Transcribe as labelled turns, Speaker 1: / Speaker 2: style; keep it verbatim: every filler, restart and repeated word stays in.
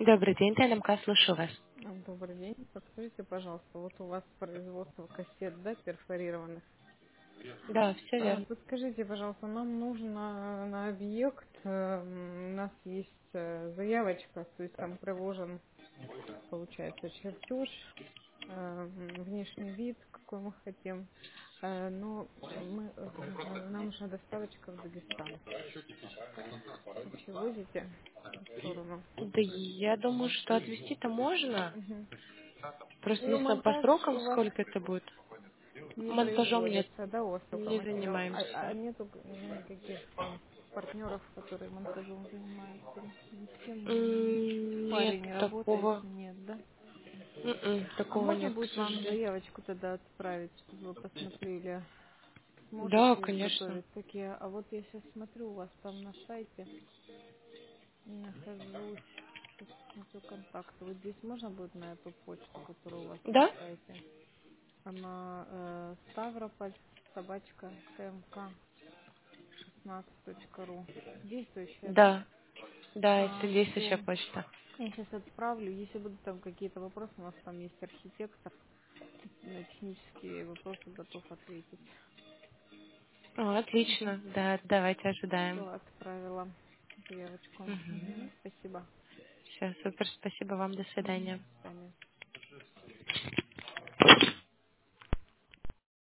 Speaker 1: Добрый день, ТНМК, слушаю вас.
Speaker 2: А, Добрый день. Подскажите, пожалуйста, вот у вас производство кассет, да, перфорированных.
Speaker 1: Да, все
Speaker 2: А,
Speaker 1: верно.
Speaker 2: Подскажите, пожалуйста, нам нужно на объект, э, м, у нас есть э, заявочка, то есть там приложен, получается, чертеж, э, м, внешний вид, какой мы хотим, Э, но мы, э, э, нам нужна доставочка в Дагестан. Вообще возите в ту сторону?
Speaker 1: Да я думаю, что отвезти-то можно.
Speaker 2: Мгм.
Speaker 1: Просто
Speaker 2: Ну,
Speaker 1: не знаю по
Speaker 2: монтаж
Speaker 1: срокам,
Speaker 2: у вас
Speaker 1: сколько это будет.
Speaker 2: не
Speaker 1: Монтажом нет,
Speaker 2: производится, да, у вас только
Speaker 1: не
Speaker 2: материал. А, а
Speaker 1: занимаемся.
Speaker 2: нету никаких там партнеров, которые монтажом занимаются? Или ни с кем в
Speaker 1: М, Нет,
Speaker 2: паре не работаете?
Speaker 1: такого,
Speaker 2: Нет, да?
Speaker 1: м-м,
Speaker 2: А
Speaker 1: такого
Speaker 2: можно
Speaker 1: нет, к
Speaker 2: будет вам
Speaker 1: сожалению.
Speaker 2: заявочку тогда отправить, чтобы вы посмотрели?
Speaker 1: Да,
Speaker 2: Сможете
Speaker 1: конечно.
Speaker 2: изготовить такие? А вот я сейчас смотрю, у вас там на сайте нахожусь. Сейчас посмотрю контакты. Вот здесь можно будет на эту почту, которая у вас на
Speaker 1: Да?
Speaker 2: сайте? Она э, Ставрополь, собачка, ТМК. шестнадцать точка ру. Действующая, да?
Speaker 1: Да, да, это
Speaker 2: А,
Speaker 1: действующая
Speaker 2: все.
Speaker 1: почта.
Speaker 2: Я сейчас отправлю. Если будут там какие-то вопросы, у нас там есть архитектор. На технические вопросы готов ответить.
Speaker 1: О,
Speaker 2: Угу.
Speaker 1: отлично, да, давайте ожидаем.
Speaker 2: Все, отправила заявочку. Угу.
Speaker 1: Угу.
Speaker 2: Спасибо.
Speaker 1: Все, супер, спасибо вам, до
Speaker 2: Угу.
Speaker 1: свидания.
Speaker 2: До свидания.